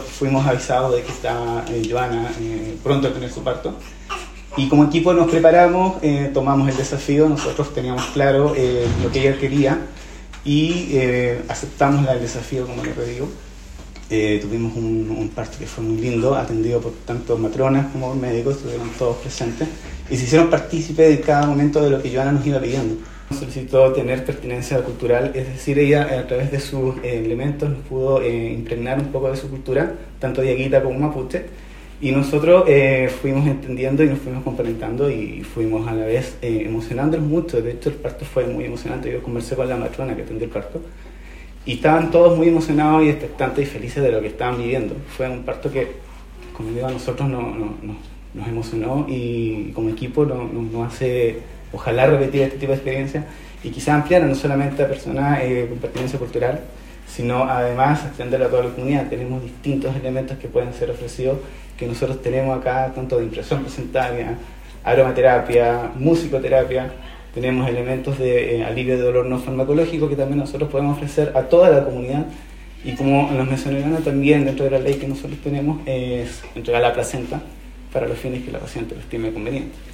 fuimos avisados de que estaba Joana pronto a tener su parto. Y como equipo nos preparamos, tomamos el desafío, nosotros teníamos claro lo que ella quería y aceptamos el desafío, como les digo. Tuvimos un parto que fue muy lindo, atendido por tanto matronas como médicos, estuvieron todos presentes y se hicieron partícipes de cada momento de lo que Joana nos iba pidiendo. Solicitó tener pertinencia cultural, es decir, ella a través de sus elementos nos pudo impregnar un poco de su cultura, tanto diaguita como mapuche, y nosotros fuimos entendiendo y nos fuimos complementando y fuimos a la vez emocionándonos mucho. De hecho, el parto fue muy emocionante. Yo conversé con la matrona que atendió el parto y estaban todos muy emocionados y expectantes y felices de lo que estaban viviendo. Fue un parto que, como digo, a nosotros nos emocionó y como equipo nos hace, ojalá, repetir este tipo de experiencias y quizás ampliar no solamente a personas con pertinencia cultural, sino además extenderlo a toda la comunidad. Tenemos distintos elementos que pueden ser ofrecidos, que nosotros tenemos acá, tanto de impresión presentaria, aromaterapia, musicoterapia. Tenemos elementos de alivio de dolor no farmacológico que también nosotros podemos ofrecer a toda la comunidad. Y como nos mencionaron también, dentro de la ley que nosotros tenemos, es entregar la placenta para los fines que la paciente lo estime conveniente.